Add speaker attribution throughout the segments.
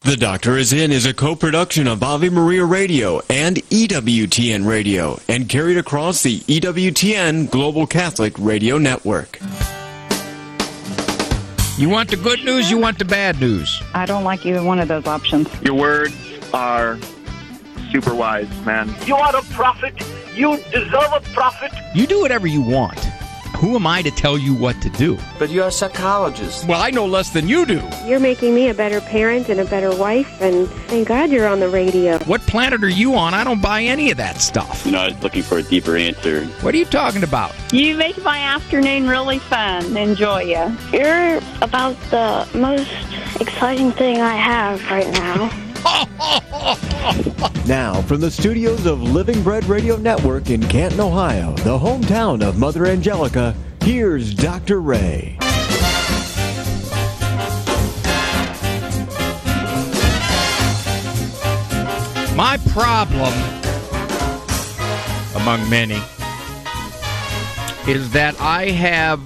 Speaker 1: The Doctor Is In is a co-production of Ave Maria Radio and EWTN Radio and carried across the EWTN Global Catholic Radio Network.
Speaker 2: You want the good news, you want the bad news?
Speaker 3: I don't like either one of those options.
Speaker 4: Your words are super wise, man.
Speaker 5: You are a prophet. You deserve a prophet.
Speaker 2: You do whatever you want. Who am I to tell you what to do?
Speaker 6: But you're a psychologist.
Speaker 2: Well, I know less than you do.
Speaker 7: You're making me a better parent and a better wife, and thank God you're on the radio.
Speaker 2: What planet are you on? I don't buy any of that stuff.
Speaker 8: I was looking for a deeper answer.
Speaker 2: What are you talking about?
Speaker 3: You make my afternoon really fun. Enjoy you.
Speaker 7: You're about the most exciting thing I have right now.
Speaker 9: Now, from the studios of Living Bread Radio Network in Canton, Ohio, the hometown of Mother Angelica, here's Dr. Ray.
Speaker 2: My problem, among many, is that I have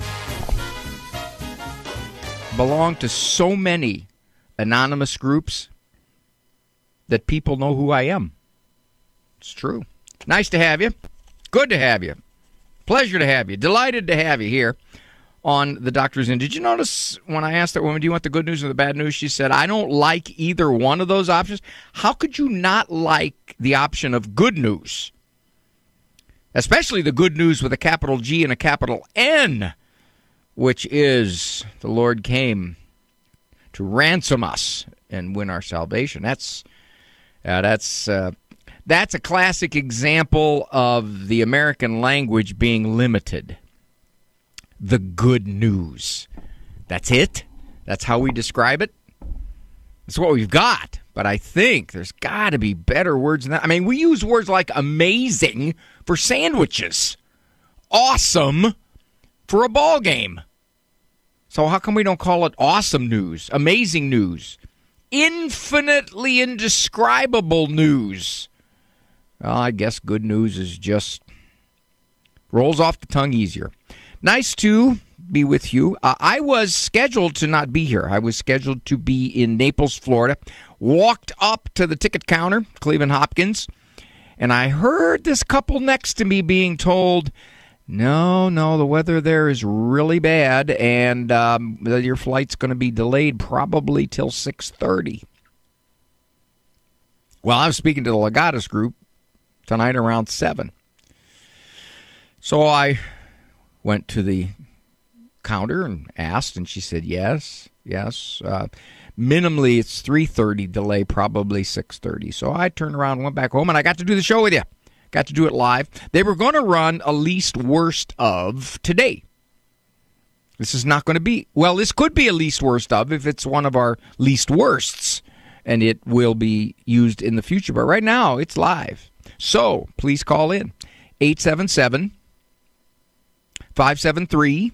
Speaker 2: belonged to so many anonymous groups that people know who I am. It's true. Nice to have you. Good to have you. Pleasure to have you. Delighted to have you here on The Doctor's In. Did you notice when I asked that woman, do you want the good news or the bad news? She said, I don't like either one of those options. How could you not like the option of good news? Especially the good news with a capital G and a capital N, which is the Lord came to ransom us and win our salvation. That's a classic example of the American language being limited. The good news. That's it? That's how we describe it? That's what we've got. But I think there's got to be better words than that. I mean, we use words like amazing for sandwiches. Awesome for a ball game. So how come we don't call it awesome news, amazing news? Infinitely indescribable news. Well, I guess good news is just rolls off the tongue easier. Nice to be with you. I was scheduled to not be here. I was scheduled to be in Naples, Florida. Walked up to the ticket counter, Cleveland Hopkins, and I heard this couple next to me being told, no, the weather there is really bad, and your flight's going to be delayed probably till 6:30. Well, I was speaking to the Legatus group tonight around 7. So I went to the counter and asked, and she said, yes. Minimally, it's 3:30 delay, probably 6:30. So I turned around and went back home, and I got to do the show with you. Got to do it live. They were going to run a least worst of today. This is not going to be, well, this could be a least worst of if it's one of our least worsts, and it will be used in the future. But right now, it's live. So please call in. 877-573-7825.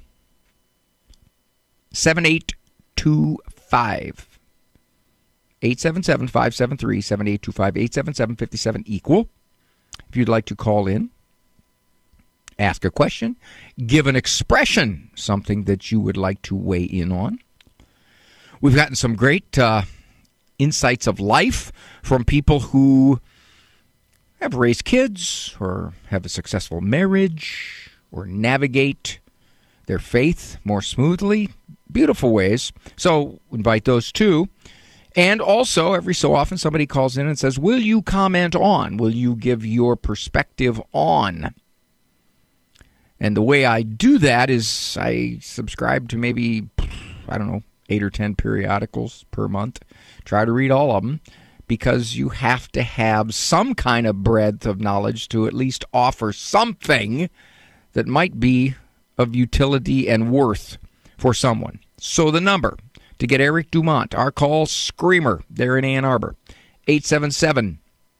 Speaker 2: 877-573-7825. 877-57-EQUAL. If you'd like to call in, ask a question, give an expression, something that you would like to weigh in on. We've gotten some great insights of life from people who have raised kids or have a successful marriage or navigate their faith more smoothly. Beautiful ways. So invite those too. And also, every so often, somebody calls in and says, will you comment on? Will you give your perspective on? And the way I do that is I subscribe to maybe, 8 or 10 periodicals per month. Try to read all of them, because you have to have some kind of breadth of knowledge to at least offer something that might be of utility and worth for someone. So the number to get Eric Dumont, our call screamer there in Ann Arbor, 877-573-7825,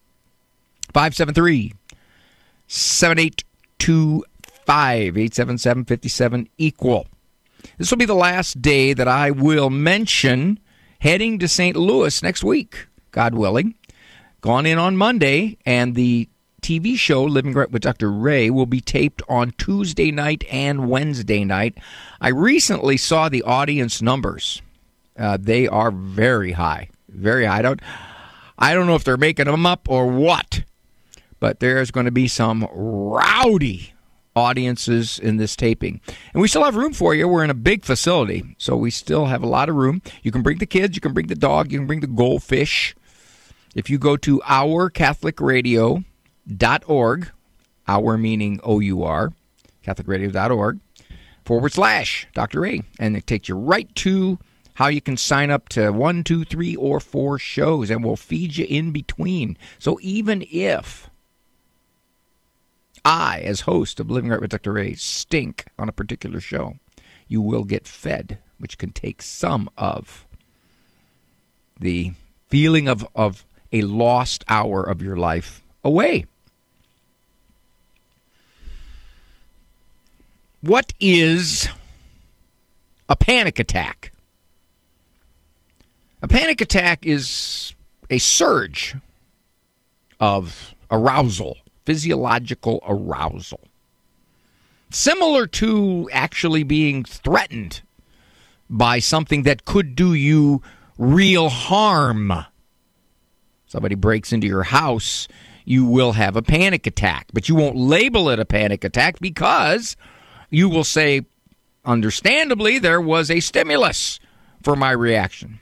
Speaker 2: 877-57-EQUAL. This will be the last day that I will mention heading to St. Louis next week, God willing. Gone in on Monday, and the TV show Living Right with Dr. Ray will be taped on Tuesday night and Wednesday night. I recently saw the audience numbers. They are very high. Very high. I don't know if they're making them up or what, but there's going to be some rowdy audiences in this taping. And we still have room for you. We're in a big facility, so we still have a lot of room. You can bring the kids, you can bring the dog, you can bring the goldfish. If you go to ourcatholicradio.org, our meaning O-U-R, catholicradio.org, /Dr. Ray, and it takes you right to how you can sign up to 1, 2, 3, or 4 shows, and we'll feed you in between. So even if I, as host of Living Right with Dr. Ray, stink on a particular show, you will get fed, which can take some of the feeling of a lost hour of your life away. What is a panic attack? A panic attack is a surge of arousal, physiological arousal, similar to actually being threatened by something that could do you real harm. Somebody breaks into your house, you will have a panic attack, but you won't label it a panic attack because you will say, understandably, there was a stimulus for my reaction.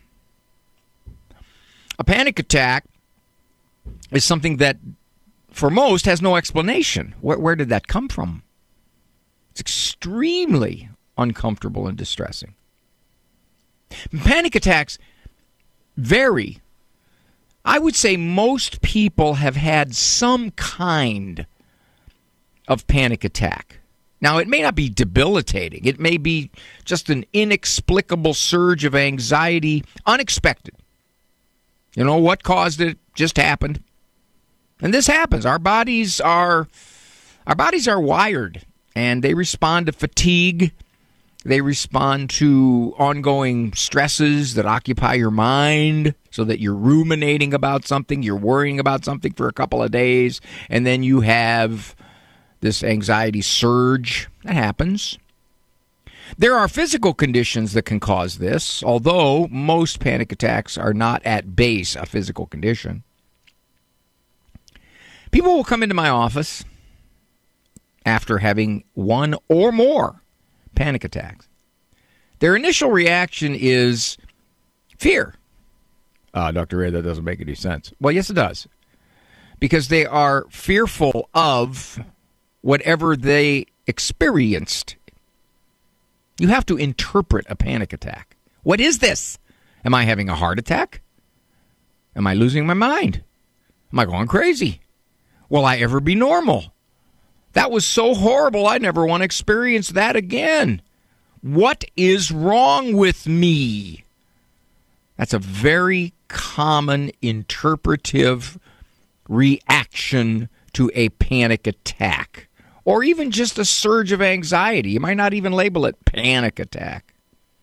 Speaker 2: A panic attack is something that, for most, has no explanation. Where did that come from? It's extremely uncomfortable and distressing. Panic attacks vary. I would say most people have had some kind of panic attack. Now, it may not be debilitating. It may be just an inexplicable surge of anxiety, unexpected. You know, what caused it just happened. And this happens. Our bodies are wired, and they respond to fatigue. They respond to ongoing stresses that occupy your mind so that you're ruminating about something, you're worrying about something for a couple of days, and then you have this anxiety surge. That happens. There are physical conditions that can cause this, although most panic attacks are not at base a physical condition. People will come into my office after having one or more panic attacks. Their initial reaction is fear. Dr. Ray, that doesn't make any sense. Well, yes, it does. Because they are fearful of whatever they experienced. You have to interpret a panic attack. What is this? Am I having a heart attack? Am I losing my mind? Am I going crazy? Will I ever be normal? That was so horrible, I never want to experience that again. What is wrong with me? That's a very common interpretive reaction to a panic attack, or even just a surge of anxiety. You might not even label it panic attack.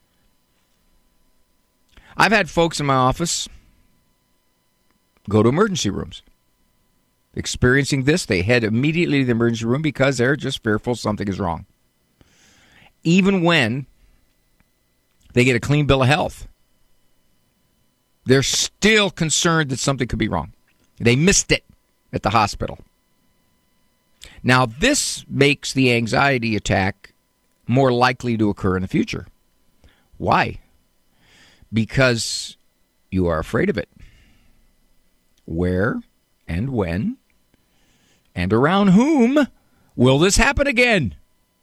Speaker 2: I've had folks in my office go to emergency rooms. Experiencing this, they head immediately to the emergency room because they're just fearful something is wrong. Even when they get a clean bill of health, they're still concerned that something could be wrong. They missed it at the hospital. Now, this makes the anxiety attack more likely to occur in the future. Why? Because you are afraid of it. Where and when and around whom will this happen again?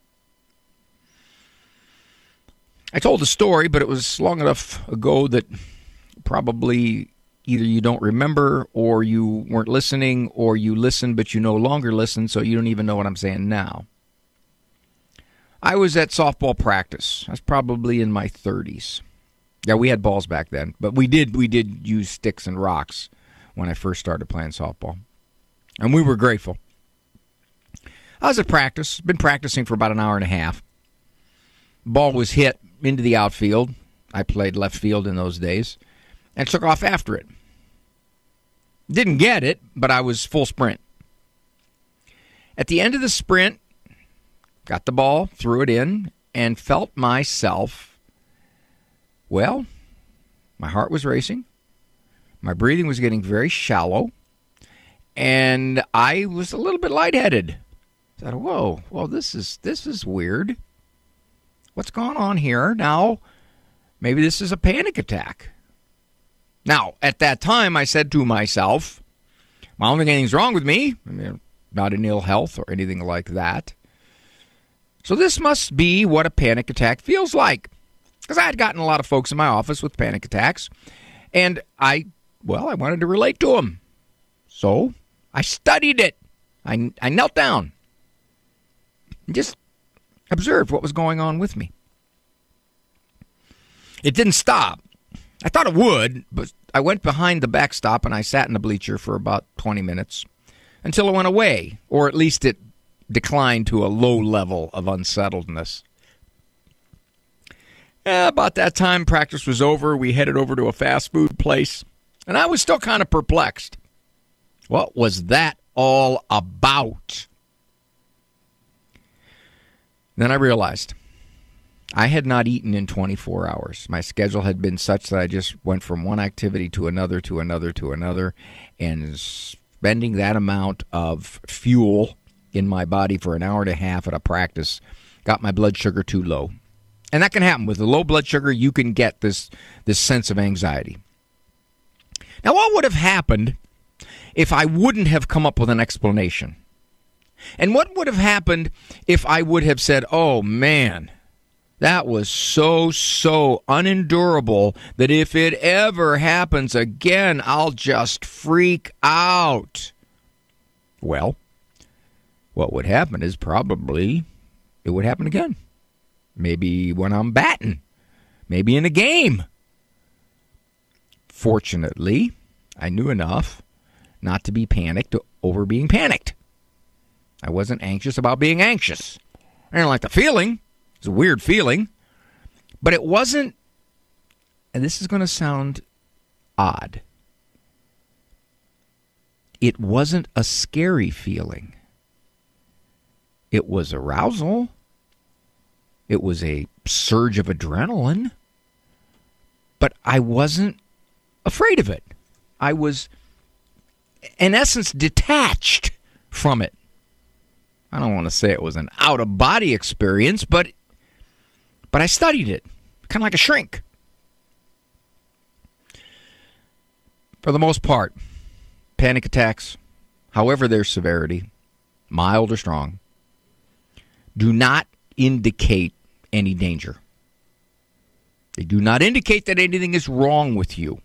Speaker 2: I told a story, but it was long enough ago that probably either you don't remember or you weren't listening, or you listened but you no longer listen, so you don't even know what I'm saying now. I was at softball practice. I was probably in my 30s. Yeah, we had balls back then, but we did use sticks and rocks when I first started playing softball. And we were grateful. I was at practice, been practicing for about an hour and a half. Ball was hit into the outfield. I played left field in those days, and took off after it. Didn't get it, but I was full sprint. At the end of the sprint, got the ball, threw it in, and felt myself, well, my heart was racing. My breathing was getting very shallow, and I was a little bit lightheaded. I thought, whoa, well, this is weird. What's going on here? Now, maybe this is a panic attack. Now, at that time, I said to myself, well, I don't think anything's wrong with me. I mean, not in ill health or anything like that. So this must be what a panic attack feels like. Because I had gotten a lot of folks in my office with panic attacks, and I wanted to relate to them. So I studied it. I knelt down and just observed what was going on with me. It didn't stop. I thought it would, but I went behind the backstop and I sat in the bleacher for about 20 minutes until it went away, or at least it declined to a low level of unsettledness. About that time, practice was over. We headed over to a fast food place, and I was still kind of perplexed. What was that all about? Then I realized I had not eaten in 24 hours. My schedule had been such that I just went from one activity to another, to another, to another, and spending that amount of fuel in my body for an hour and a half at a practice got my blood sugar too low. And that can happen. With the low blood sugar, you can get this sense of anxiety. Now, what would have happened if I wouldn't have come up with an explanation? And what would have happened if I would have said, oh, man, that was so unendurable that if it ever happens again, I'll just freak out? Well, what would happen is probably it would happen again. Maybe when I'm batting. Maybe in a game. Fortunately, I knew enough not to be panicked over being panicked. I wasn't anxious about being anxious. I didn't like the feeling. It was a weird feeling. But it wasn't, and this is going to sound odd, it wasn't a scary feeling. It was arousal. It was a surge of adrenaline, but I wasn't afraid of it. I was, in essence, detached from it. I don't want to say it was an out-of-body experience, but I studied it, kind of like a shrink. For the most part, panic attacks, however their severity, mild or strong, do not indicate any danger. They do not indicate that anything is wrong with you.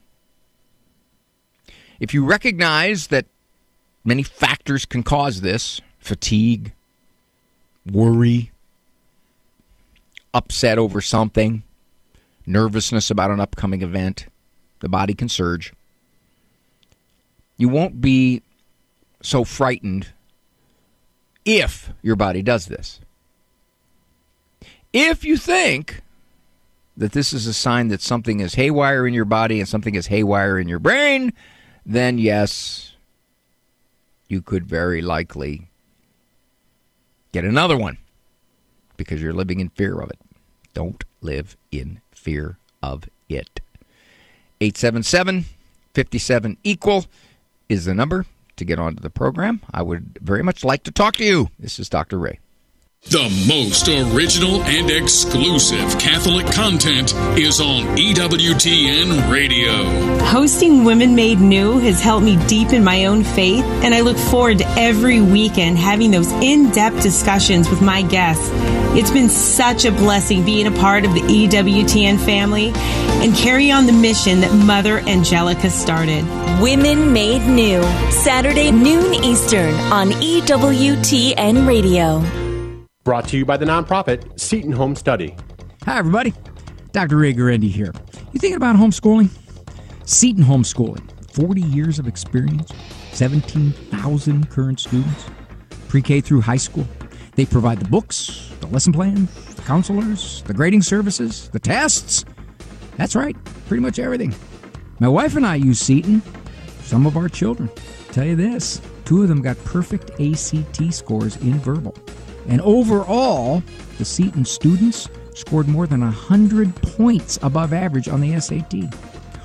Speaker 2: If you recognize that many factors can cause this, fatigue, worry, upset over something, nervousness about an upcoming event, the body can surge. You won't be so frightened if your body does this. If you think that this is a sign that something is haywire in your body and something is haywire in your brain, then yes, you could very likely get another one because you're living in fear of it. Don't live in fear of it. 877-57-EQUAL is the number to get onto the program. I would very much like to talk to you. This is Dr. Ray.
Speaker 10: The most original and exclusive Catholic content is on EWTN Radio.
Speaker 11: Hosting Women Made New has helped me deepen my own faith, and I look forward to every weekend having those in-depth discussions with my guests. It's been such a blessing being a part of the EWTN family and carry on the mission that Mother Angelica started.
Speaker 12: Women Made New, Saturday noon Eastern on EWTN Radio.
Speaker 13: Brought to you by the nonprofit Seton Home Study.
Speaker 14: Hi, everybody. Dr. Ray Guarendi here. You thinking about homeschooling? Seton Homeschooling. 40 years of experience, 17,000 current students, pre-K through high school. They provide the books, the lesson plan, the counselors, the grading services, the tests. That's right, pretty much everything. My wife and I use Seton. Some of our children. Tell you this, 2 of them got perfect ACT scores in verbal. And overall, the Seton students scored more than 100 points above average on the SAT.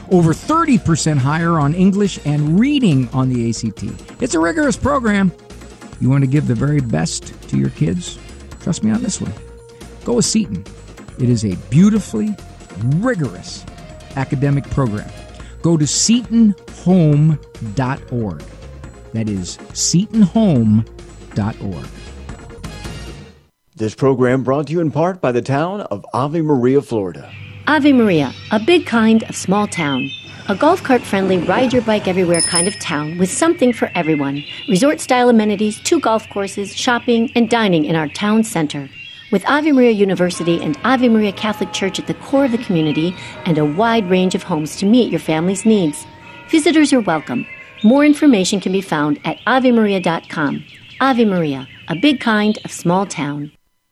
Speaker 14: over 30% higher on English and reading on the ACT. It's a rigorous program. You want to give the very best to your kids? Trust me on this one. Go with Seton. It is a beautifully rigorous academic program. Go to SetonHome.org. That is SetonHome.org.
Speaker 9: This program brought to you in part by the town of Ave Maria, Florida.
Speaker 15: Ave Maria, a big kind of small town. A golf cart friendly, ride your bike everywhere kind of town with something for everyone. Resort style amenities, 2 golf courses, shopping, and dining in our town center. With Ave Maria University and Ave Maria Catholic Church at the core of the community and a wide range of homes to meet your family's needs. Visitors are welcome. More information can be found at AveMaria.com. Ave Maria, a big kind of small town.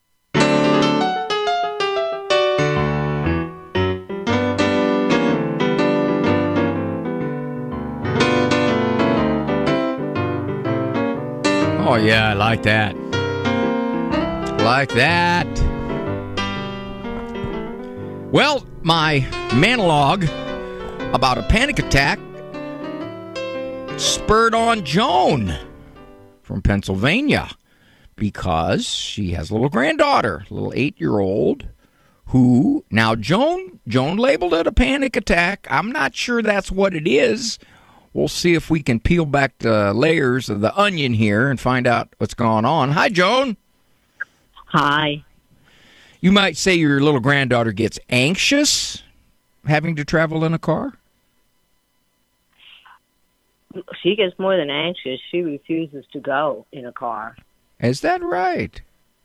Speaker 2: Oh, yeah, I like that. Like that. Well, my monologue about a panic attack spurred on Joan from Pennsylvania because she has a little granddaughter, a little 8-year-old, who, now Joan labeled it a panic attack. I'm not sure that's what it is. We'll see if we can peel back the layers of the onion here and find out what's going on. Hi, Joan.
Speaker 16: Hi.
Speaker 2: You might say your little granddaughter gets anxious having to travel in a car?
Speaker 16: She gets more than anxious. She refuses to go in a car.
Speaker 2: Is that right?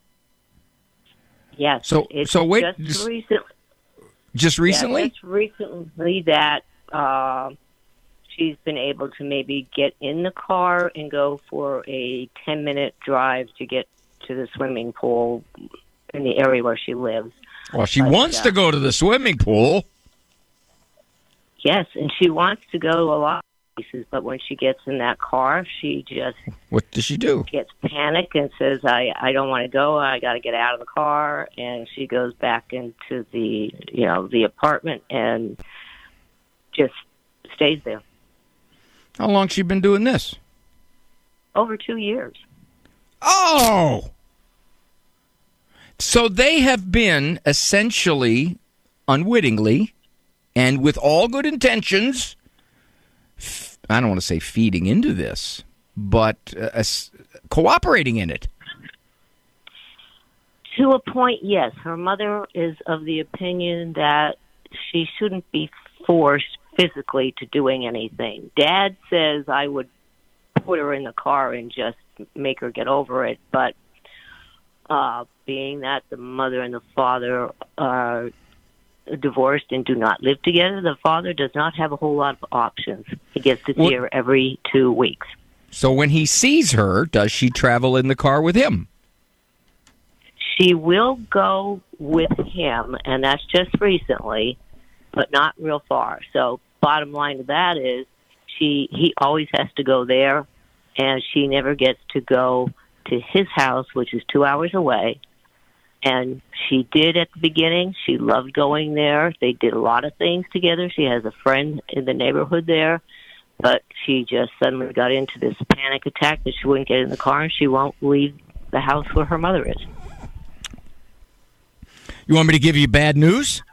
Speaker 16: Yes.
Speaker 2: So wait.
Speaker 16: Just recently.
Speaker 2: Just recently?
Speaker 16: Yeah, just recently that she's been able to maybe get in the car and go for a 10-minute drive to get to the swimming pool in the area where she lives.
Speaker 2: Well, she wants to go to the swimming pool.
Speaker 16: Yes, and she wants to go to a lot of places, but when she gets in that car, she just...
Speaker 2: What does she do?
Speaker 16: Gets panicked and says, I don't want to go, I got to get out of the car, and she goes back into the apartment and just stays there.
Speaker 2: How long has she been doing this?
Speaker 16: Over 2 years.
Speaker 2: Oh! So they have been essentially, unwittingly, and with all good intentions, I don't want to say feeding into this, but cooperating in it.
Speaker 16: To a point, yes. Her mother is of the opinion that she shouldn't be forced physically to doing anything. Dad says I would put her in the car and just make her get over it, but being that the mother and the father are divorced and do not live together, the father does not have a whole lot of options. He gets to see her every 2 weeks.
Speaker 2: So when he sees her, does she travel in the car with him?
Speaker 16: She will go with him, and that's just recently, but not real far. So bottom line of that is he always has to go there, and she never gets to go to his house, which is 2 hours away. And she did at the beginning. She loved going there. They did a lot of things together. She has a friend in the neighborhood there. But she just suddenly got into this panic attack that she wouldn't get in the car, and she won't leave the house where her mother is.
Speaker 2: You want me to give you bad news?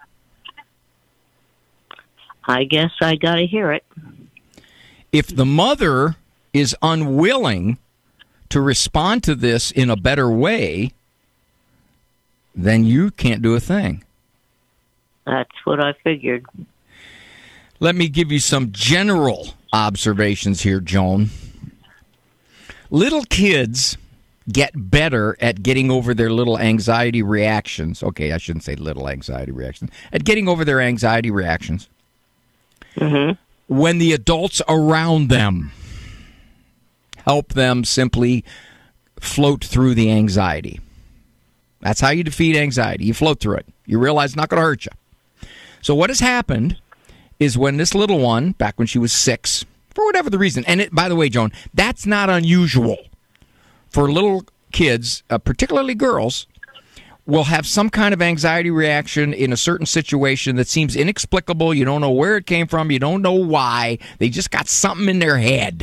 Speaker 16: I guess I got to hear it.
Speaker 2: If the mother is unwilling to respond to this in a better way, then you can't do a thing.
Speaker 16: That's what I figured.
Speaker 2: Let me give you some general observations here, Joan. Little kids get better at getting over their little anxiety reactions. Okay, I shouldn't say little anxiety reactions. At getting over their anxiety reactions.
Speaker 16: Mm-hmm.
Speaker 2: When the adults around them help them simply float through the anxiety. That's how you defeat anxiety. You float through it. You realize it's not going to hurt you. So what has happened is when this little one, back when she was 6, for whatever the reason, and by the way, Joan, that's not unusual for little kids, particularly girls, will have some kind of anxiety reaction in a certain situation that seems inexplicable. You don't know where it came from. You don't know why. They just got something in their head.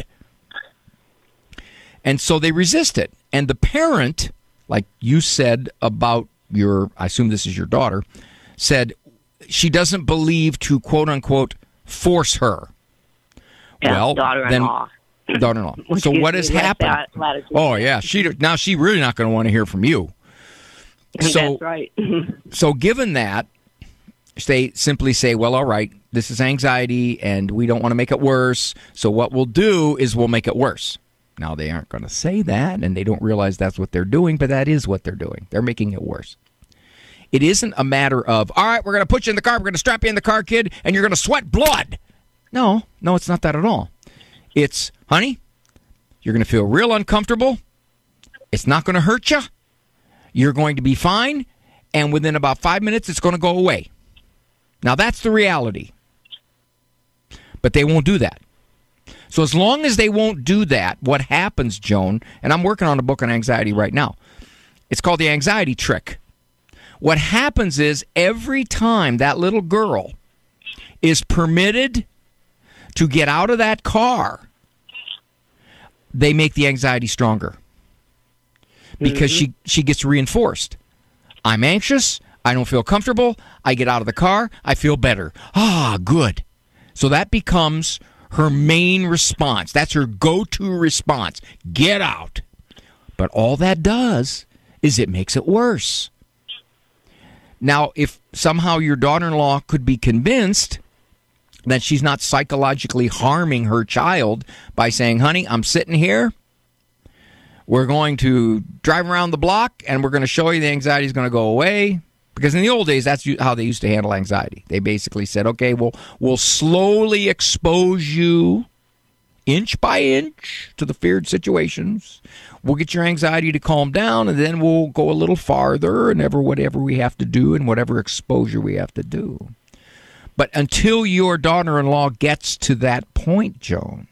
Speaker 2: And so they resist it. And the parent, like you said about I assume this is your daughter, said she doesn't believe to, quote unquote, force her.
Speaker 16: Yeah,
Speaker 2: well,
Speaker 16: daughter-in-law.
Speaker 2: Daughter-in-law. So what has happened? Oh, yeah. Now she's really not going to want to hear from you.
Speaker 16: That's right.
Speaker 2: So given that, they simply say, well, all right, this is anxiety, and we don't want to make it worse. So what we'll do is we'll make it worse. Now, they aren't going to say that, and they don't realize that's what they're doing, but that is what they're doing. They're making it worse. It isn't a matter of, all right, we're going to put you in the car, we're going to strap you in the car, kid, and you're going to sweat blood. No, it's not that at all. It's, honey, you're going to feel real uncomfortable. It's not going to hurt you. You're going to be fine, and within about 5 minutes, it's going to go away. Now, that's the reality. But they won't do that. So as long as they won't do that, what happens, Joan, and I'm working on a book on anxiety right now. It's called The Anxiety Trick. What happens is every time that little girl is permitted to get out of that car, they make the anxiety stronger. Because she gets reinforced. I'm anxious. I don't feel comfortable. I get out of the car. I feel better. Ah, good. So that becomes her main response. That's her go-to response. Get out. But all that does is it makes it worse. Now, if somehow your daughter-in-law could be convinced that she's not psychologically harming her child by saying, honey, I'm sitting here. We're going to drive around the block, and we're going to show you the anxiety is going to go away. Because in the old days, that's how they used to handle anxiety. They basically said, okay, we'll slowly expose you inch by inch to the feared situations. We'll get your anxiety to calm down, and then we'll go a little farther and whatever we have to do and whatever exposure we have to do. But until your daughter-in-law gets to that point, Joan,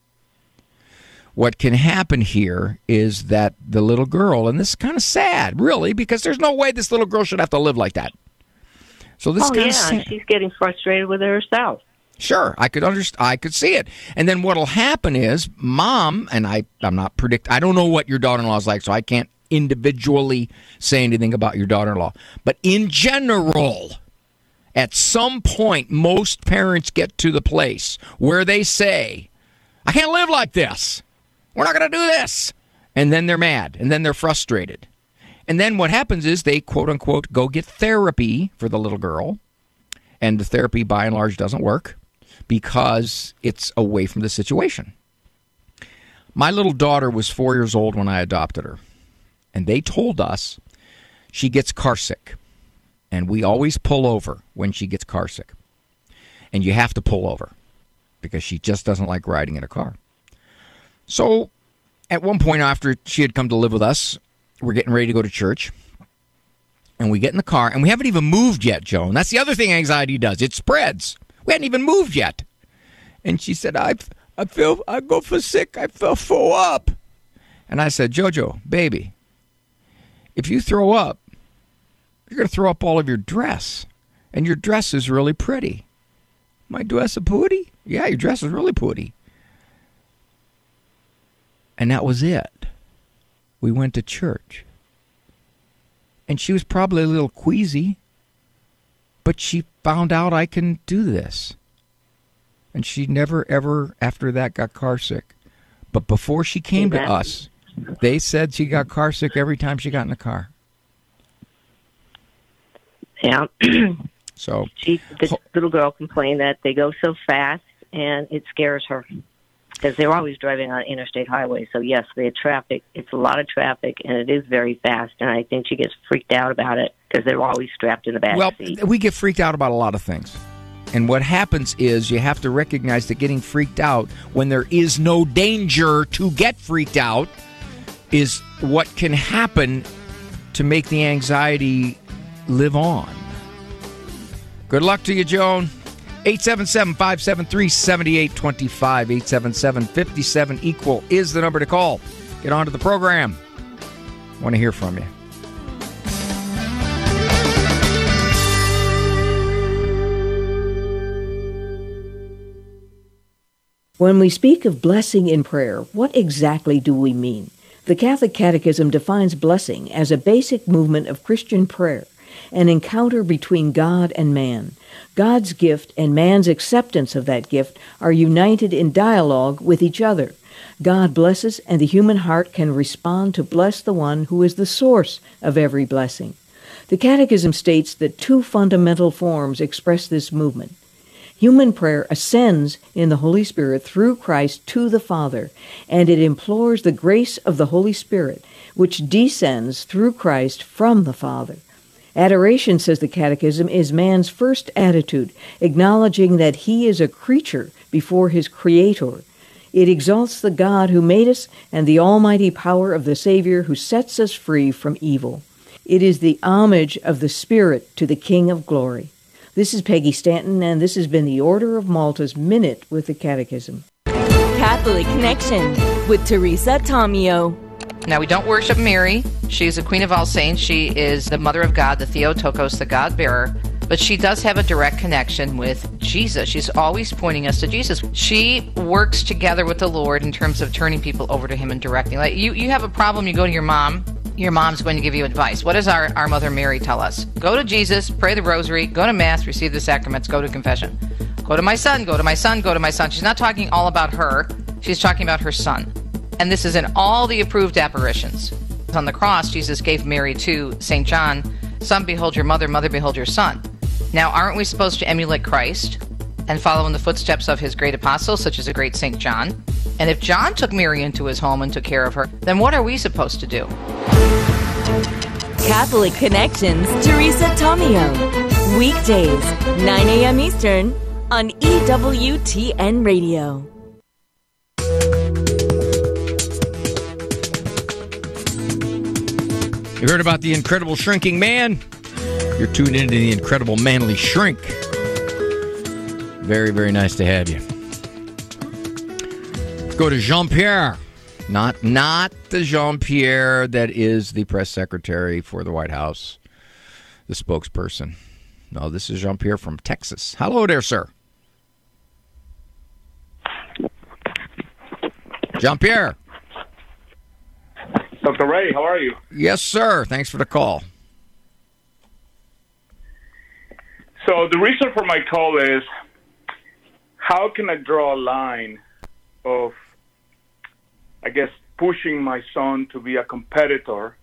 Speaker 2: what can happen here is that the little girl, and this is kind of sad, really, because there's no way this little girl should have to live like that. So this kind of sad.
Speaker 16: She's getting frustrated with herself.
Speaker 2: Sure, I could see it. And then what'll happen is, Mom, and I don't know what your daughter-in-law is like, so I can't individually say anything about your daughter-in-law. But in general, at some point, most parents get to the place where they say, I can't live like this. We're not going to do this. And then they're mad. And then they're frustrated. And then what happens is they, quote unquote, go get therapy for the little girl. And the therapy, by and large, doesn't work because it's away from the situation. My little daughter was 4 years old when I adopted her. And they told us she gets carsick. And we always pull over when she gets carsick. And you have to pull over because she just doesn't like riding in a car. So, at one point after she had come to live with us, we're getting ready to go to church. And we get in the car, and we haven't even moved yet, Joan. That's the other thing anxiety does. It spreads. We hadn't even moved yet. And she said, I go for sick. I feel full up. And I said, Jojo, baby, if you throw up, you're going to throw up all of your dress. And your dress is really pretty. My dress is pretty? Yeah, your dress is really pretty. And that was it. We went to church. And she was probably a little queasy, but she found out I can do this. And she never, ever, after that, got carsick. But before she came to us, they said she got carsick every time she got in the car.
Speaker 16: Yeah.
Speaker 2: So
Speaker 16: the little girl complained that they go so fast, and it scares her. Because they're always driving on interstate highways. So, yes, the traffic, it's a lot of traffic, and it is very fast. And I think she gets freaked out about it because they're always strapped in the back seat.
Speaker 2: We get freaked out about a lot of things. And what happens is you have to recognize that getting freaked out when there is no danger to get freaked out is what can happen to make the anxiety live on. Good luck to you, Joan. 877-573-7825. 877-57-EQUAL is the number to call. Get on to the program. Want to hear from you.
Speaker 17: When we speak of blessing in prayer, what exactly do we mean? The Catholic Catechism defines blessing as a basic movement of Christian prayer, an encounter between God and man. God's gift and man's acceptance of that gift are united in dialogue with each other. God blesses, and the human heart can respond to bless the one who is the source of every blessing. The Catechism states that two fundamental forms express this movement. Human prayer ascends in the Holy Spirit through Christ to the Father, and it implores the grace of the Holy Spirit, which descends through Christ from the Father. Adoration, says the Catechism, is man's first attitude, acknowledging that he is a creature before his Creator. It exalts the God who made us and the almighty power of the Savior who sets us free from evil. It is the homage of the Spirit to the King of Glory. This is Peggy Stanton, and this has been the Order of Malta's Minute with the Catechism.
Speaker 12: Catholic Connection with Teresa Tomeo.
Speaker 18: Now, we don't worship Mary. She's the Queen of all saints. She is the Mother of God, the Theotokos, the God-bearer. But she does have a direct connection with Jesus. She's always pointing us to Jesus. She works together with the Lord in terms of turning people over to Him and directing. Like you have a problem, you go to your mom. Your mom's going to give you advice. What does our Mother Mary tell us? Go to Jesus, pray the rosary, go to Mass, receive the sacraments, go to confession. Go to my son, go to my son, go to my son. She's not talking all about her. She's talking about her son. And this is in all the approved apparitions. On the cross, Jesus gave Mary to St. John, son, behold your mother, mother, behold your son. Now, aren't we supposed to emulate Christ and follow in the footsteps of his great apostles, such as the great St. John? And if John took Mary into his home and took care of her, then what are we supposed to do?
Speaker 12: Catholic Connections, Teresa Tomeo. Weekdays, 9 a.m. Eastern on EWTN Radio.
Speaker 2: You heard about the Incredible Shrinking Man? You're tuned into the Incredible Manly Shrink. Very, very nice to have you. Let's go to Jean-Pierre. Not the Jean-Pierre that is the press secretary for the White House, the spokesperson. No, this is Jean-Pierre from Texas. Hello there, sir. Jean-Pierre.
Speaker 19: Dr. Ray, how are you?
Speaker 2: Yes, sir. Thanks for the call.
Speaker 19: So the reason for my call is, how can I draw a line of, I guess, pushing my son to be a competitor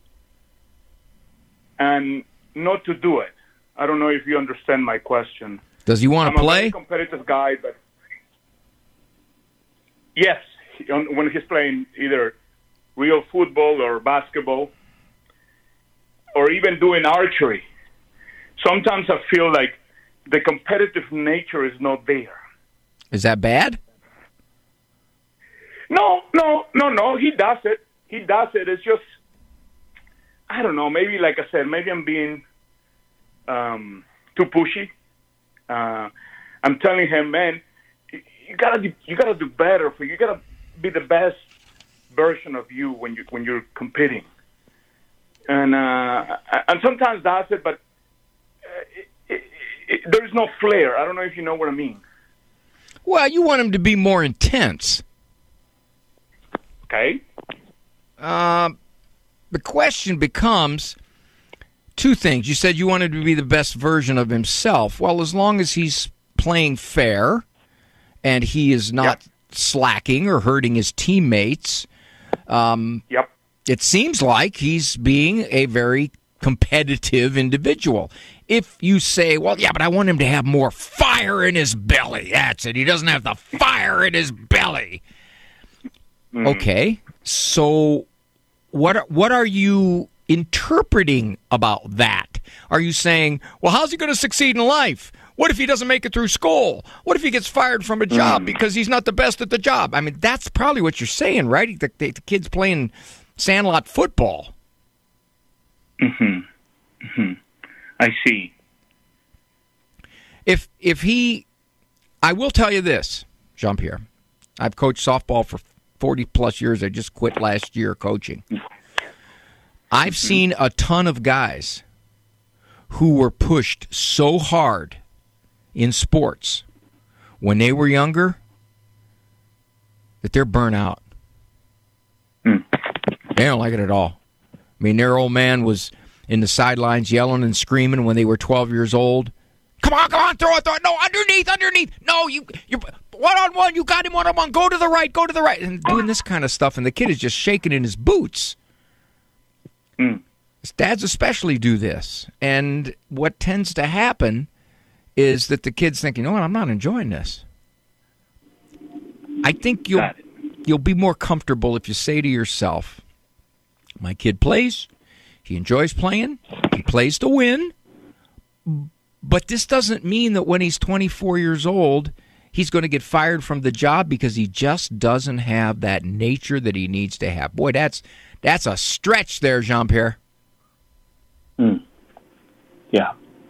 Speaker 19: and not to do it? I don't know if you understand my question.
Speaker 2: Does he want to play?
Speaker 19: I'm a very competitive guy, but yes, when he's playing either real football or basketball or even doing archery, sometimes I feel like the competitive nature is not there.
Speaker 2: Is that bad?
Speaker 19: No. He does it. It's just, I don't know. Maybe, like I said, maybe I'm being too pushy. I'm telling him, man, you gotta do better. You gotta be the best version of you when you're competing. And sometimes that's it, but there's no flair. I don't know if you know what I mean.
Speaker 2: Well, you want him to be more intense.
Speaker 19: Okay.
Speaker 2: The question becomes two things. You said you wanted to be the best version of himself. Well, as long as he's playing fair and he is not slacking or hurting his teammates, it seems like he's being a very competitive individual. If you say, well, yeah, but I want him to have more fire in his belly. That's it. He doesn't have the fire in his belly. Mm. Okay. So what are you interpreting about that? Are you saying, well, how's he going to succeed in life? What if he doesn't make it through school? What if he gets fired from a job because he's not the best at the job? I mean, that's probably what you're saying, right? The kid's playing sandlot football.
Speaker 19: I see.
Speaker 2: If he, I will tell you this, Jean-Pierre. I've coached softball for 40-plus years. I just quit last year coaching. I've seen a ton of guys who were pushed so hard in sports when they were younger that they're burnt out. They don't like it at all. I mean, their old man was in the sidelines yelling and screaming when they were 12 years old. Come on, throw it. No, underneath. No, you're one-on-one. You got him one-on-one. Go to the right. And doing this kind of stuff, and the kid is just shaking in his boots. His dads especially do this. And what tends to happen is that the kid's thinking, you know what, I'm not enjoying this. I think you'll be more comfortable if you say to yourself, my kid plays, he enjoys playing, he plays to win, but this doesn't mean that when he's 24 years old, he's going to get fired from the job because he just doesn't have that nature that he needs to have. Boy, that's a stretch there, Jean-Pierre.
Speaker 20: Yeah.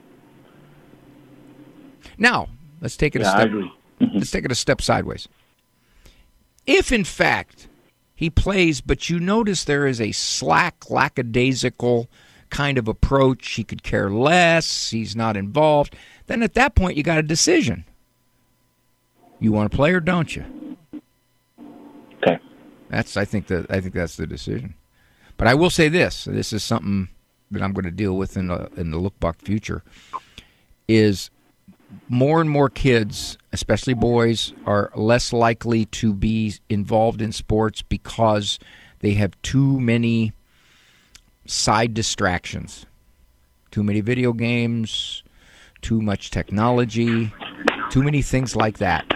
Speaker 2: Now, let's take it a step.
Speaker 20: I agree.
Speaker 2: Let's take it a step sideways. If, in fact, he plays, but you notice there is a slack, lackadaisical kind of approach, he could care less, he's not involved, then at that point you got a decision. You want to play or don't you?
Speaker 20: Okay.
Speaker 2: I think that's the decision. But I will say this is something that I'm going to deal with in the look-back future, is more and more kids, especially boys, are less likely to be involved in sports because they have too many side distractions. Too many video games, too much technology, too many things like that.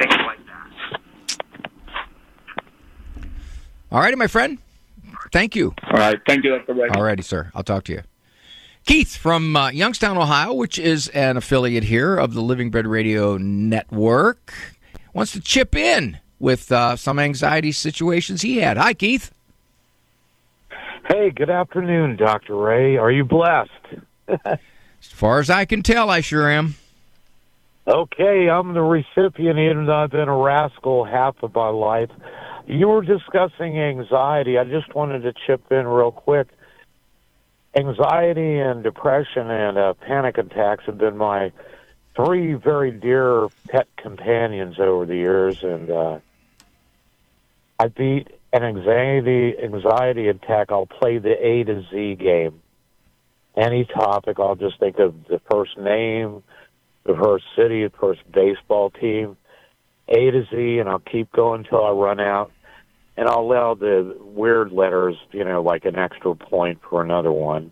Speaker 2: All righty, my friend. Thank you.
Speaker 19: All right. Thank you, Dr. Ray.
Speaker 2: All righty, sir. I'll talk to you. Keith from Youngstown, Ohio, which is an affiliate here of the Living Bread Radio Network, wants to chip in with some anxiety situations he had. Hi, Keith.
Speaker 21: Hey, good afternoon, Dr. Ray. Are you blessed?
Speaker 2: As far as I can tell, I sure am.
Speaker 21: Okay, I'm the recipient, even though I've been a rascal half of my life. You were discussing anxiety. I just wanted to chip in real quick. Anxiety and depression and panic attacks have been my 3 very dear pet companions over the years, and I beat an anxiety attack. I'll play the A to Z game. Any topic, I'll just think of the first name, the first city, the first baseball team, A to Z, and I'll keep going until I run out. And I'll allow the weird letters, like an extra point for another one.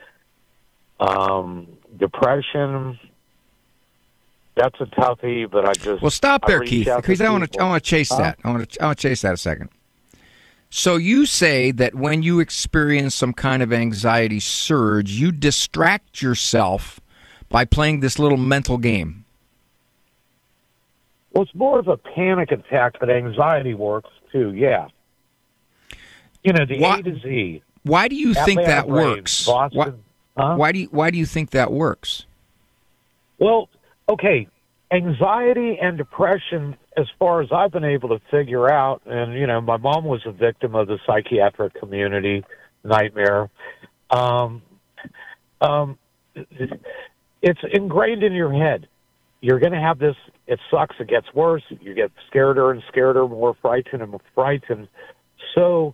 Speaker 21: Depression, that's a toughie, but I just...
Speaker 2: Well, stop there, Keith, because I want to chase that. I want to chase that a second. So you say that when you experience some kind of anxiety surge, you distract yourself by playing this little mental game.
Speaker 21: Well, it's more of a panic attack, but anxiety works too, yeah. The A to Z.
Speaker 2: Why do you think that works?
Speaker 21: Boston,
Speaker 2: why do you think that works?
Speaker 21: Well, okay, anxiety and depression, as far as I've been able to figure out, and, my mom was a victim of the psychiatric community nightmare. It's ingrained in your head. You're going to have this, it sucks, it gets worse, you get scareder and scareder, more frightened and more frightened. So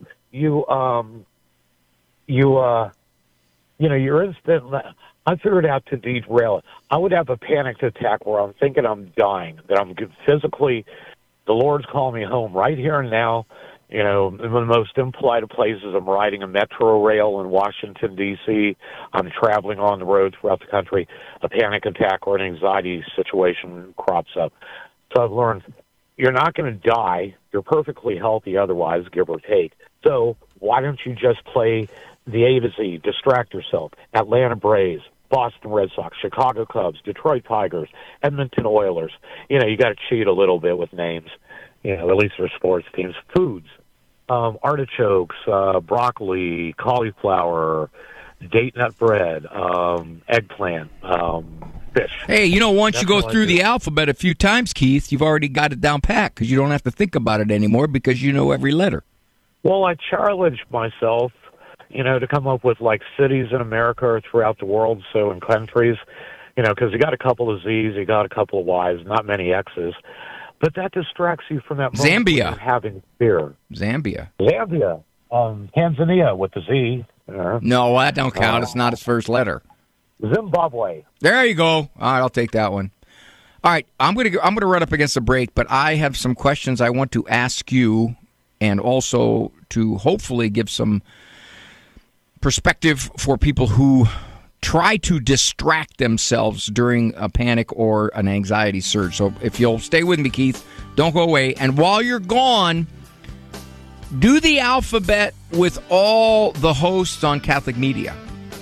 Speaker 21: your instant, I figured out to derail it. I would have a panic attack where I'm thinking I'm dying, that I'm physically, the Lord's calling me home right here and now. In the most impolite of places, I'm riding a metro rail in Washington, D.C. I'm traveling on the road throughout the country. A panic attack or an anxiety situation crops up. So I've learned you're not going to die. You're perfectly healthy otherwise, give or take. So why don't you just play the A to Z, distract yourself? Atlanta Braves, Boston Red Sox, Chicago Cubs, Detroit Tigers, Edmonton Oilers. You got to cheat a little bit with names. At least for sports teams. Foods, artichokes, broccoli, cauliflower, date nut bread, eggplant, fish.
Speaker 2: Hey, once you go through the alphabet a few times, Keith, you've already got it down pat because you don't have to think about it anymore because you know every letter.
Speaker 21: Well, I challenged myself, to come up with cities in America or throughout the world, so in countries, because you got a couple of Z's, you got a couple of Y's, not many X's. But that distracts you from that moment
Speaker 2: Zambia.
Speaker 21: when you're having fear.
Speaker 2: Zambia.
Speaker 21: Tanzania with the Z.
Speaker 2: No, that don't count. It's not his first letter.
Speaker 21: Zimbabwe.
Speaker 2: There you go. All right, I'll take that one. All right, I'm gonna run up against the break, but I have some questions I want to ask you, and also to hopefully give some perspective for people who try to distract themselves during a panic or an anxiety surge. So if you'll stay with me, Keith, don't go away. And while you're gone, do the alphabet with all the hosts on Catholic Media.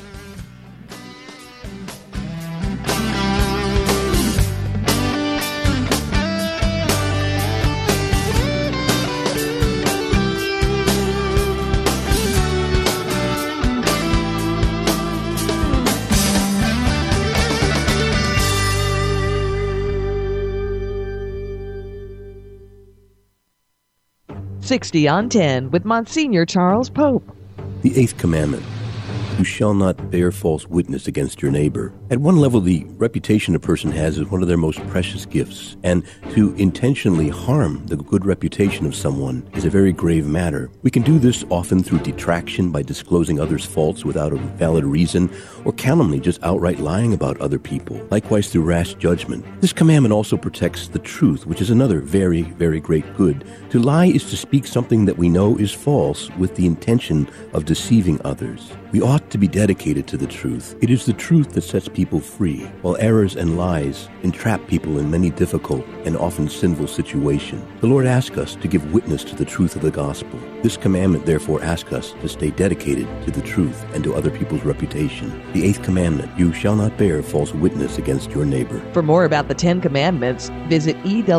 Speaker 1: "60 on 10 with Monsignor Charles Pope.
Speaker 22: The eighth commandment, you shall not bear false witness against your neighbor. At one level, the reputation a person has is one of their most precious gifts, and to intentionally harm the good reputation of someone is a very grave matter. We can do this often through detraction by disclosing others' faults without a valid reason, or calumny, just outright lying about other people, likewise through rash judgment. This commandment also protects the truth, which is another very, very great good. To lie is to speak something that we know is false with the intention of deceiving others. We ought to be dedicated to the truth. It is the truth that sets people free, while errors and lies entrap people in many difficult and often sinful situations. The Lord asks us to give witness to the truth of the gospel. This commandment therefore asks us to stay dedicated to the truth and to other people's reputation. The eighth commandment, you shall not bear false witness against your neighbor.
Speaker 1: For more about the 10 Commandments, visit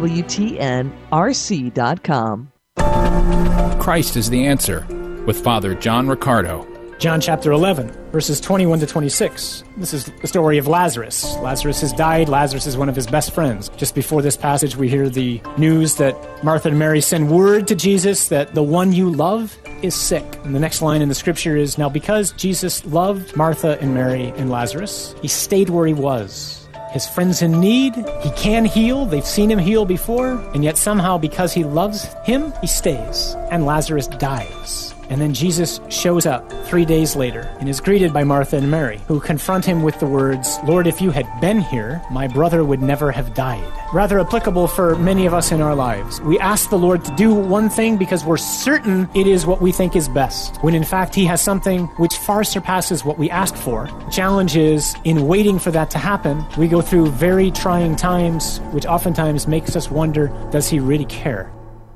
Speaker 1: EWTNRC.com.
Speaker 23: Christ is the answer, with Father John Riccardo.
Speaker 24: John chapter 11, verses 21 to 26. This is the story of Lazarus. Lazarus has died. Lazarus is one of his best friends. Just before this passage, we hear the news that Martha and Mary send word to Jesus that the one you love is sick. And the next line in the scripture is, now because Jesus loved Martha and Mary and Lazarus, he stayed where he was. His friend's in need. He can heal. They've seen him heal before. And yet somehow, because he loves him, he stays. And Lazarus dies. And then Jesus shows up 3 days later and is greeted by Martha and Mary, who confront him with the words, Lord, if you had been here, my brother would never have died. Rather applicable for many of us in our lives. We ask the Lord to do one thing because we're certain it is what we think is best, when in fact he has something which far surpasses what we asked for. The challenge is, in waiting for that to happen, we go through very trying times, which oftentimes makes us wonder, does he really care?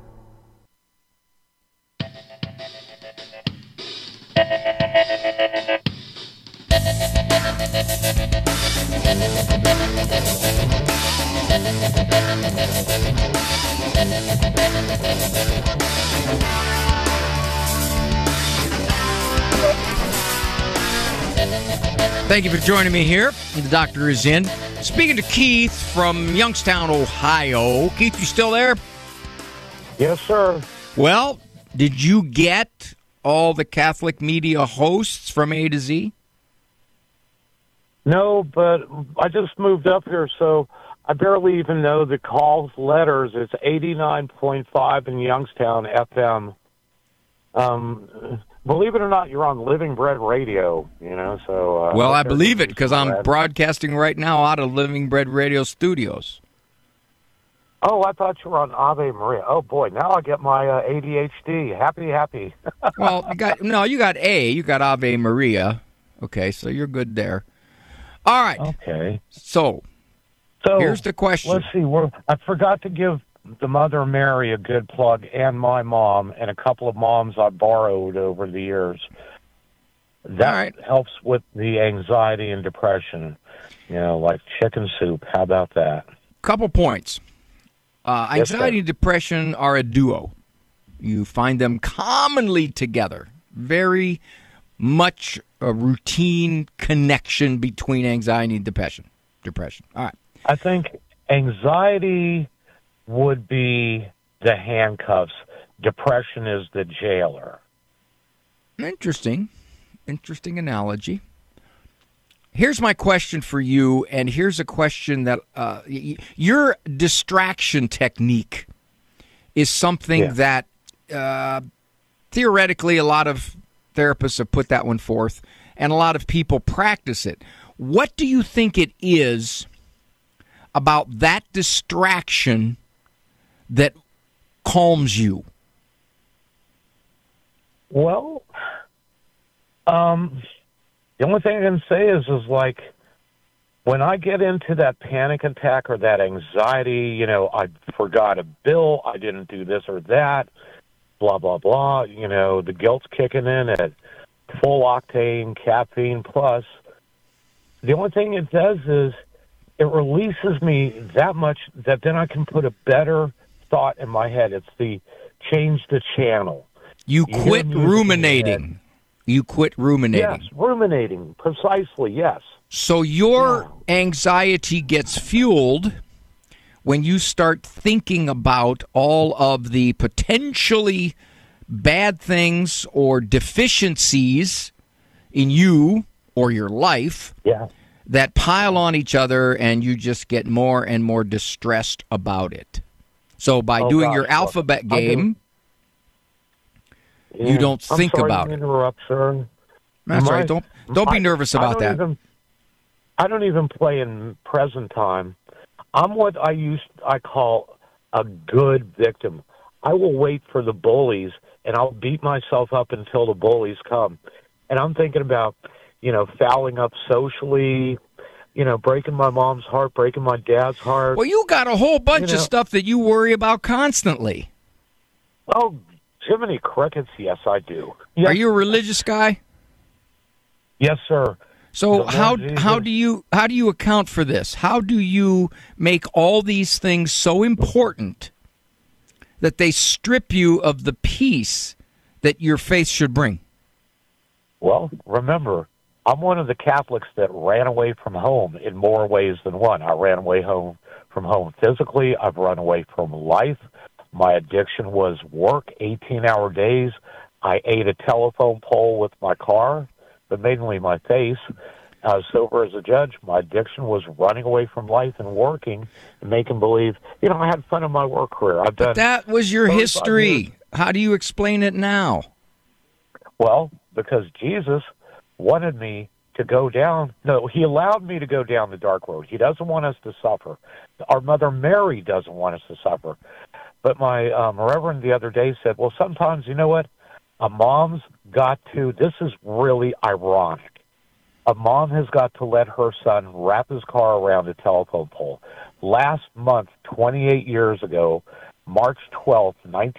Speaker 2: Thank you for joining me here. The doctor is in. Speaking to Keith from Youngstown, Ohio. Keith, you still there?
Speaker 21: Yes, sir.
Speaker 2: Well, did you get all the Catholic media hosts from A to Z?
Speaker 21: No, but I just moved up here, so I barely even know the calls, letters. It's 89.5 in Youngstown FM. Believe it or not, you're on Living Bread Radio, so...
Speaker 2: well, I believe it, because I'm broadcasting right now out of Living Bread Radio studios.
Speaker 21: Oh, I thought you were on Ave Maria. Oh, boy, now I get my ADHD. Happy.
Speaker 2: Well, you got Ave Maria. Okay, so you're good there. All right.
Speaker 21: Okay.
Speaker 2: So here's the question.
Speaker 21: Let's see. I forgot to give the Mother Mary a good plug, and my mom, and a couple of moms I borrowed over the years. That helps with the anxiety and depression, like chicken soup. How about that?
Speaker 2: Couple points. Anxiety and depression are a duo. You find them commonly together. Very much a routine connection between anxiety and depression. All right.
Speaker 21: I think anxiety would be the handcuffs. Depression is the jailer.
Speaker 2: Interesting analogy. Here's my question for you, and here's a question that your distraction technique is something that theoretically a lot of therapists have put that one forth, and a lot of people practice it. What do you think it is about that distraction that calms you?
Speaker 21: Well, the only thing I can say is like, when I get into that panic attack or that anxiety, I forgot a bill, I didn't do this or that, blah, blah, blah, the guilt's kicking in at full octane, caffeine plus. The only thing it does is it releases me that much that then I can put a better thought in my head. It's the change the channel.
Speaker 2: You quit ruminating. You quit ruminating.
Speaker 21: Yes, ruminating, precisely, yes.
Speaker 2: So your anxiety gets fueled when you start thinking about all of the potentially bad things or deficiencies in you or your life that pile on each other, and you just get more and more distressed about it. So by doing your alphabet game, you don't think about it.
Speaker 21: Interrupt, sir.
Speaker 2: That's right. Don't be nervous about that.
Speaker 21: I don't even play in present time. I'm what I call a good victim. I will wait for the bullies, and I'll beat myself up until the bullies come. And I'm thinking about, fouling up socially, breaking my mom's heart, breaking my dad's heart.
Speaker 2: Well, you got a whole bunch of stuff that you worry about constantly.
Speaker 21: Oh, Jiminy Crickets, yes, I do. Yes.
Speaker 2: Are you a religious guy?
Speaker 21: Yes, sir.
Speaker 2: So how do you account for this? How do you make all these things so important that they strip you of the peace that your faith should bring?
Speaker 21: Well, remember, I'm one of the Catholics that ran away from home in more ways than one. I ran away from home physically. I've run away from life. My addiction was work, 18-hour days. I ate a telephone pole with my car, but mainly my face. I was sober as a judge. My addiction was running away from life and working and making believe, I had fun in my work career.
Speaker 2: But that was your history. How do you explain it now?
Speaker 21: Well, because Jesus wanted me to go down. No, he allowed me to go down the dark road. He doesn't want us to suffer. Our Mother Mary doesn't want us to suffer. But my reverend the other day said, well, sometimes, you know what? A mom's got to, this is really ironic. A mom has got to let her son wrap his car around a telephone pole. Last month, 28 years ago, March 12th,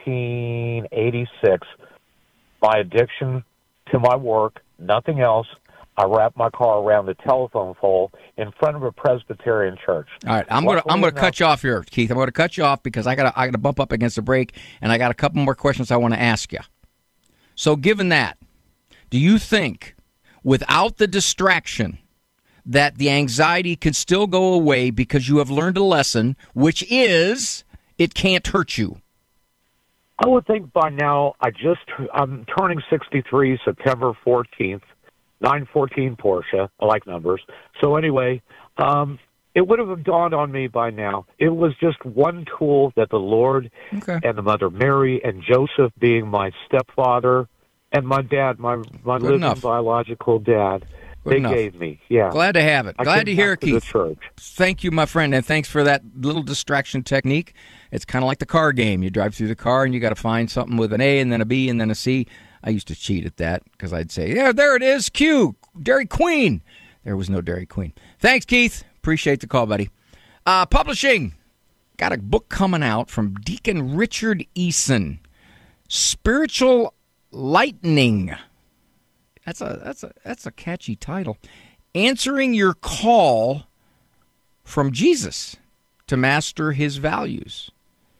Speaker 21: 1986, my addiction to my work, nothing else, I wrapped my car around the telephone pole in front of a Presbyterian church.
Speaker 2: All right, I'm gonna cut you off here, Keith. I'm gonna cut you off because I gotta bump up against the break, and I got a couple more questions I want to ask you. So, given that, do you think, without the distraction, that the anxiety can still go away because you have learned a lesson, which is it can't hurt you?
Speaker 21: I would think by now, I'm turning 63 September 14th, 914 Porsche. I like numbers. So anyway, it would have dawned on me by now. It was just one tool that the Lord and the Mother Mary and Joseph being my stepfather and my dad, my living biological dad, they gave me. Yeah.
Speaker 2: Glad to have it. Glad to hear it, Keith.
Speaker 21: Church.
Speaker 2: Thank you, my friend, and thanks for that little distraction technique. It's kind of like the car game. You drive through the car, and you got to find something with an A and then a B and then a C. I used to cheat at that because I'd say, yeah, there it is, Q, Dairy Queen. There was no Dairy Queen. Thanks, Keith. Appreciate the call, buddy. Publishing. Got a book coming out from Deacon Richard Eason. Spiritual Lightning. That's a catchy title. Answering your call from Jesus to master his values.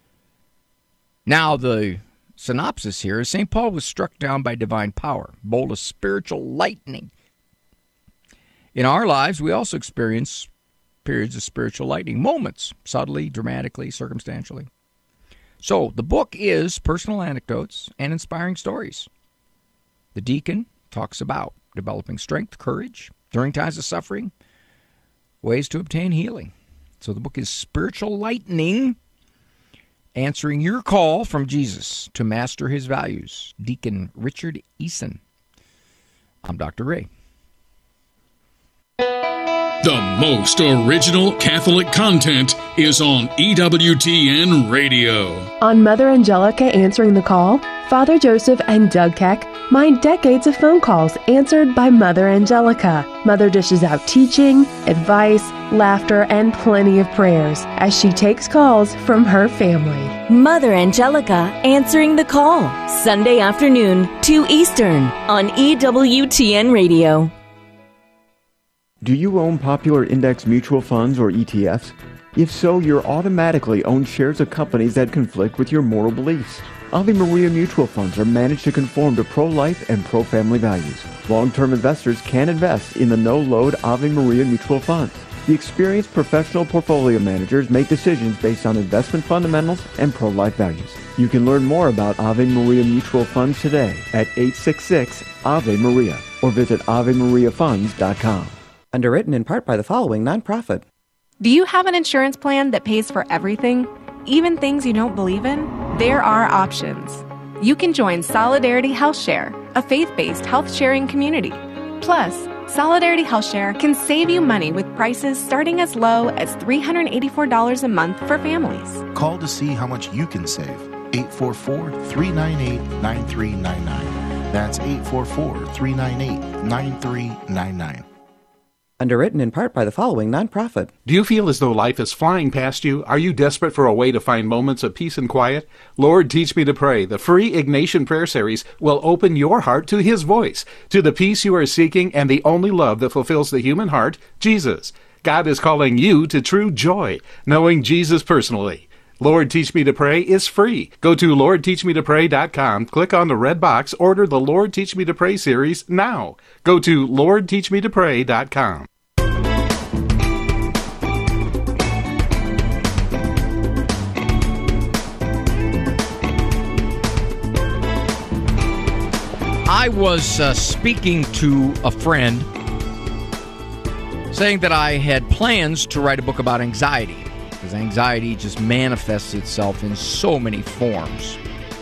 Speaker 2: Now, the synopsis here is St. Paul was struck down by divine power, bolt of spiritual lightning. In our lives, we also experience periods of spiritual lightning, moments, subtly, dramatically, circumstantially. So, the book is personal anecdotes and inspiring stories. The deacon talks about developing strength, courage, during times of suffering, ways to obtain healing. So the book is Spiritual Lightning, answering your call from Jesus to master his values. Deacon Richard Eason. I'm Dr. Ray.
Speaker 10: The most original Catholic content is on EWTN Radio.
Speaker 4: On Mother Angelica Answering the Call, Father Joseph and Doug Keck mine decades of phone calls answered by Mother Angelica. Mother dishes out teaching, advice, laughter, and plenty of prayers as she takes calls from her family.
Speaker 12: Mother Angelica Answering the Call, Sunday afternoon, 2 Eastern, on EWTN Radio.
Speaker 9: Do you own popular index mutual funds or ETFs? If so, you're automatically owned shares of companies that conflict with your moral beliefs. Ave Maria mutual funds are managed to conform to pro-life and pro-family values. Long-term investors can invest in the no-load Ave Maria mutual funds. The experienced professional portfolio managers make decisions based on investment fundamentals and pro-life values. You can learn more about Ave Maria mutual funds today at 866-AVE-MARIA or visit AveMariaFunds.com.
Speaker 5: Underwritten in part by the following nonprofit.
Speaker 6: Do you have an insurance plan that pays for everything, even things you don't believe in? There are options. You can join Solidarity Health Share, a faith-based health-sharing community. Plus, Solidarity Health Share can save you money with prices starting as low as $384 a month for families.
Speaker 8: Call to see how much you can save. 844-398-9399. That's 844-398-9399.
Speaker 5: Underwritten in part by the following nonprofit.
Speaker 25: Do you feel as though life is flying past you? Are you desperate for a way to find moments of peace and quiet? Lord, Teach Me to Pray, the free Ignatian prayer series, will open your heart to His voice, to the peace you are seeking and the only love that fulfills the human heart, Jesus. God is calling you to true joy, knowing Jesus personally. Lord, Teach Me to Pray is free. Go to LordTeachMeToPray.com, click on the red box, order the Lord Teach Me to Pray series now. Go to LordTeachMeToPray.com.
Speaker 2: I was speaking to a friend saying that I had plans to write a book about anxiety. Because anxiety just manifests itself in so many forms.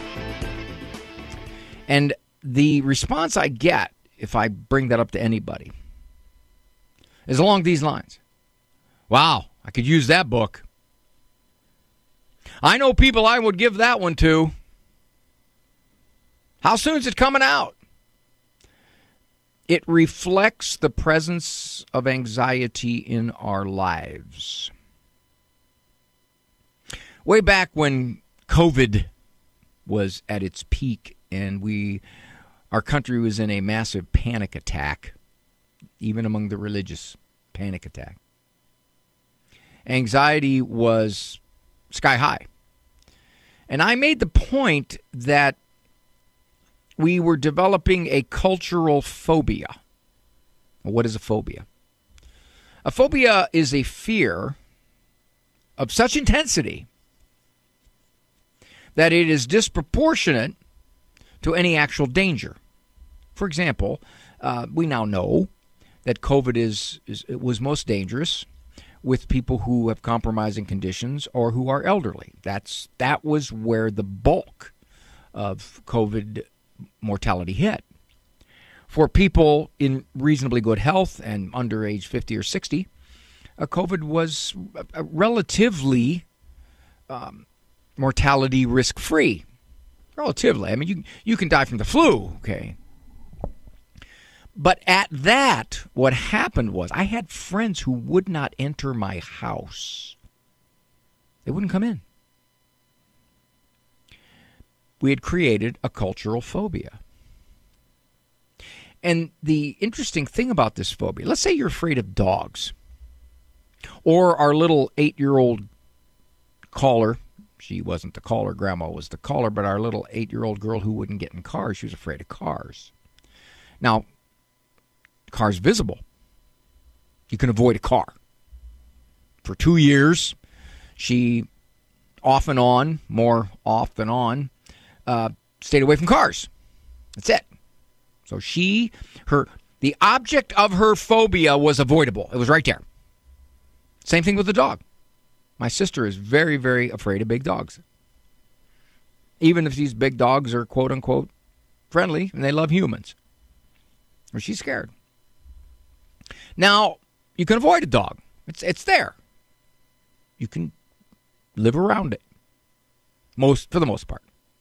Speaker 2: And the response I get, if I bring that up to anybody, is along these lines. Wow, I could use that book. I know people I would give that one to. How soon is it coming out? It reflects the presence of anxiety in our lives. Way back when COVID was at its peak and our country was in a massive panic attack, even among the religious, panic attack. Anxiety was sky high. And I made the point that we were developing a cultural phobia. What is a phobia? A phobia is a fear of such intensity that it is disproportionate to any actual danger. For example, we now know that COVID was most dangerous with people who have compromising conditions or who are elderly. That was where the bulk of COVID mortality hit. For people in reasonably good health and under age 50 or 60, COVID was relatively mortality risk-free. Relatively. I mean, you can die from the flu, okay? But at that, what happened was I had friends who would not enter my house. They wouldn't come in. We had created a cultural phobia. And the interesting thing about this phobia, let's say you're afraid of dogs. Or our little 8-year-old caller, she wasn't the caller, Grandma was the caller, but our little 8-year-old girl who wouldn't get in cars, she was afraid of cars. Now, car's visible. You can avoid a car. For 2 years, she off and on, more off than on, stayed away from cars. That's it. So the The object of her phobia was avoidable. It was right there. Same thing with the dog. My sister is very, very afraid of big dogs. Even if these big dogs are quote-unquote friendly and they love humans. Or she's scared. Now, you can avoid a dog. It's there. You can live around it. For the most part.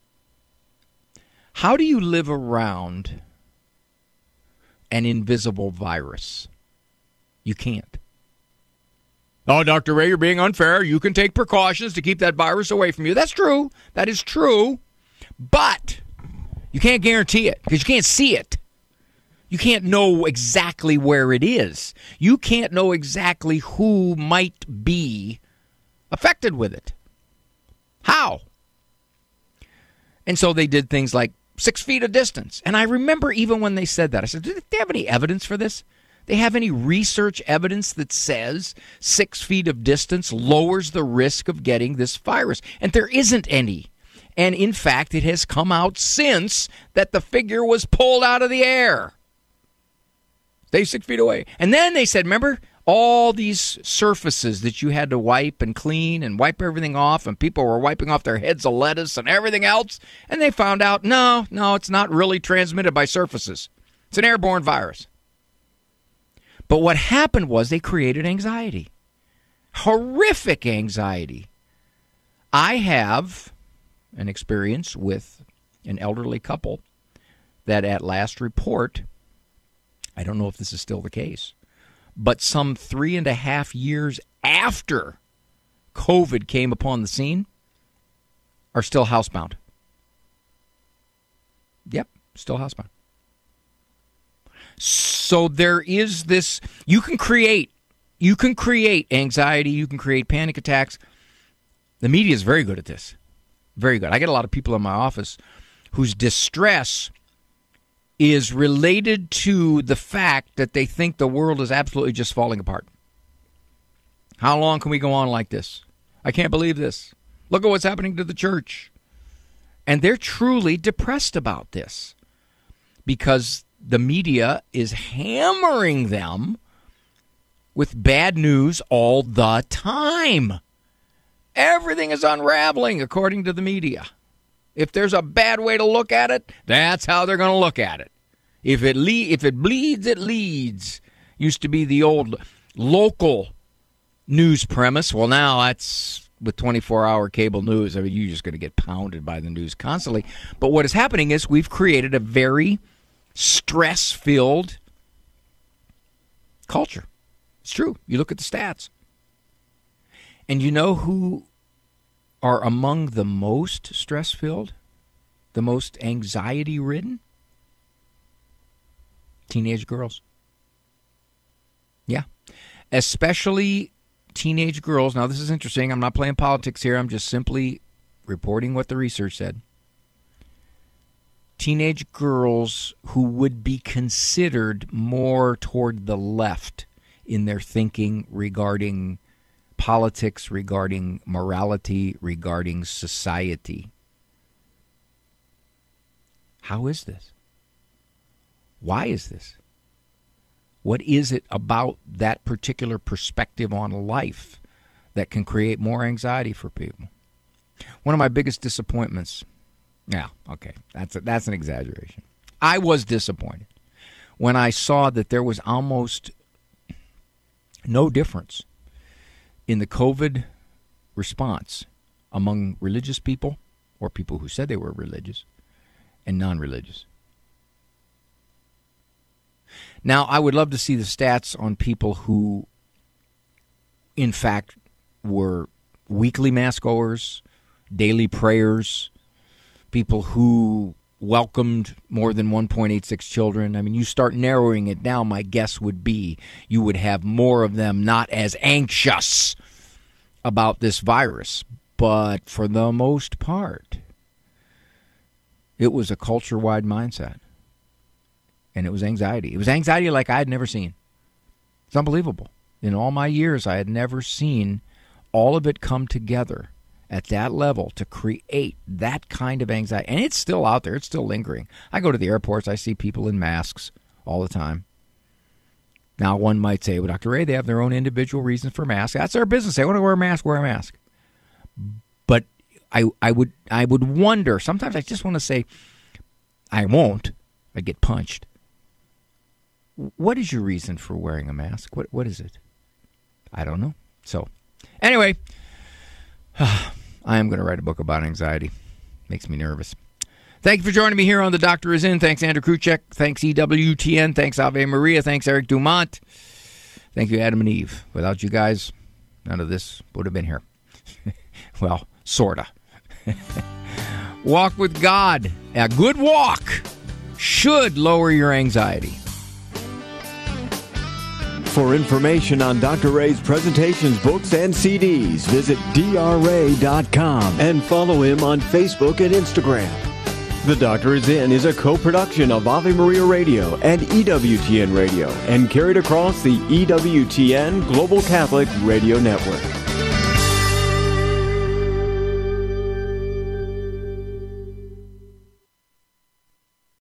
Speaker 2: How do you live around an invisible virus? You can't. Oh, Dr. Ray, you're being unfair. You can take precautions to keep that virus away from you. That's true. That is true. But you can't guarantee it because you can't see it. You can't know exactly where it is. You can't know exactly who might be affected with it. How? And so they did things like 6 feet of distance. And I remember even when they said that, I said, do they have any evidence for this? They have any research evidence that says 6 feet of distance lowers the risk of getting this virus? And there isn't any. And in fact, it has come out since that the figure was pulled out of the air. Stay 6 feet away. And then they said, remember, all these surfaces that you had to wipe and clean and wipe everything off, and people were wiping off their heads of lettuce and everything else, and they found out, no, it's not really transmitted by surfaces. It's an airborne virus. But what happened was they created anxiety. Horrific anxiety. I have an experience with an elderly couple that at last report, I don't know if this is still the case, but some 3.5 years after COVID came upon the scene, are still housebound. Yep, still housebound. So there is this, you can create anxiety, you can create panic attacks. The media is very good at this. Very good. I get a lot of people in my office whose distress is related to the fact that they think the world is absolutely just falling apart. How long can we go on like this? I can't believe this. Look at what's happening to the church. And they're truly depressed about this because the media is hammering them with bad news all the time. Everything is unraveling according to the media. If there's a bad way to look at it, that's how they're going to look at it. If it bleeds, it leads. Used to be the old local news premise. Well, now that's with 24-hour cable news. I mean, you're just going to get pounded by the news constantly. But what is happening is we've created a very stress-filled culture. It's true. You look at the stats. And you know who are among the most stress-filled, the most anxiety-ridden? Teenage girls. Yeah. Especially teenage girls. Now, this is interesting. I'm not playing politics here. I'm just simply reporting what the research said. Teenage girls who would be considered more toward the left in their thinking regarding politics, regarding morality, regarding society. How is this? Why is this? What is it about that particular perspective on life that can create more anxiety for people? One of my biggest disappointments, that's an exaggeration. I was disappointed when I saw that there was almost no difference in the COVID response among religious people or people who said they were religious and non-religious. Now, I would love to see the stats on people who, in fact, were weekly mass goers, daily prayers, people who welcomed more than 1.86 children. I mean, you start narrowing it down, my guess would be you would have more of them not as anxious about this virus. But for the most part, it was a culture-wide mindset. And it was anxiety. It was anxiety like I had never seen. It's unbelievable. In all my years, I had never seen all of it come together at that level to create that kind of anxiety. And it's still out there. It's still lingering. I go to the airports. I see people in masks all the time. Now, one might say, well, Dr. Ray, they have their own individual reasons for masks. That's their business. They want to wear a mask, wear a mask. But I would wonder, sometimes I just want to say, I won't. I get punched. What is your reason for wearing a mask? What is it? I don't know. So, anyway, I am going to write a book about anxiety. Makes me nervous. Thank you for joining me here on The Doctor Is In. Thanks, Andrew Kruchek. Thanks, EWTN. Thanks, Ave Maria. Thanks, Eric Dumont. Thank you, Adam and Eve. Without you guys, none of this would have been here. Well, sorta. Walk with God. A good walk should lower your anxiety.
Speaker 9: For information on Dr. Ray's presentations, books, and CDs, visit drray.com and follow him on Facebook and Instagram. The Doctor Is In is a co-production of Ave Maria Radio and EWTN Radio and carried across the EWTN Global Catholic Radio Network.